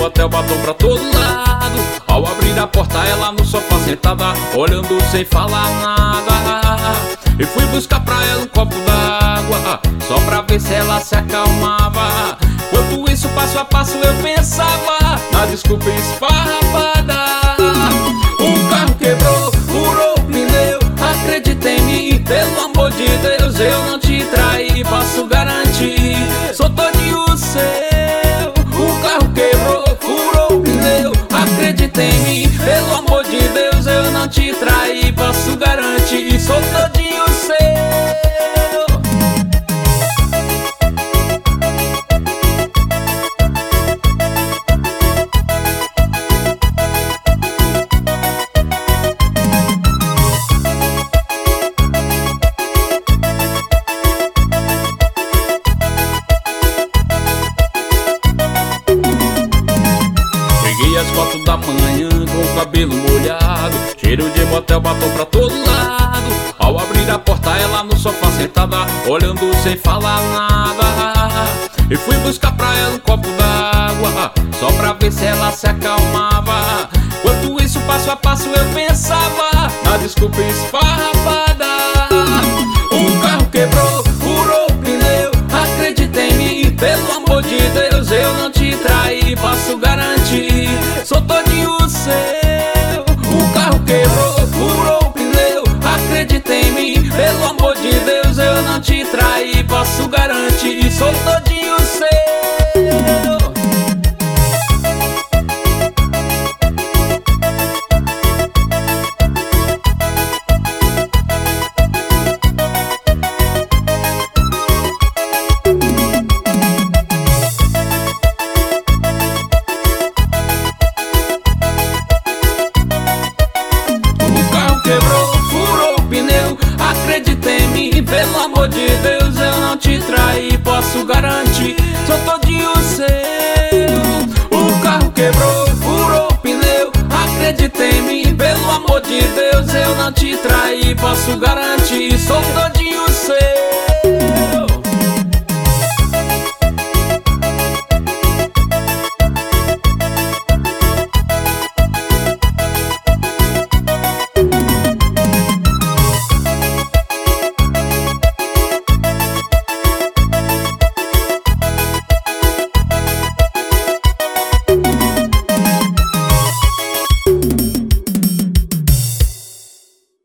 motel, batom pra todo lado. Ao abrir a porta ela no sofá sentada, olhando sem falar nada. E fui buscar pra ela um copo d'água, só pra ver se ela se acalmava. Enquanto isso, passo a passo eu pensava na desculpa esfarrapada. Um carro quebrou, furou o pneu, acredita em mim, pelo amor de Deus, eu não te traí, posso garantir, sou todinho seu. Um carro quebrou, furou o pneu, acredita em mim, pelo amor de Deus, eu não te traí, posso garantir, sou todinho seu. Às 4 da manhã com o cabelo molhado, cheiro de motel, batom pra todo lado. Ao abrir a porta ela no sofá sentada, olhando sem falar nada. E fui buscar pra ela um copo d'água, só pra ver se ela se acalmava. Enquanto isso, passo a passo eu pensava na desculpa esfarrapada. Um carro quebrou, furou o pneu, acredita em mim, pelo amor de Deus, eu não te traí, posso garantir, sou todinho seu. O carro quebrou, furou o pneu, acredita em mim, pelo amor de Deus, eu não te traí, posso garantir, sou todinho seu. Acredita em mim, pelo amor de Deus, eu não te traí, posso garantir, sou todinho seu. O carro quebrou, furou o pneu, acredita em mim, pelo amor de Deus, eu não te traí, posso garantir, sou todinho seu.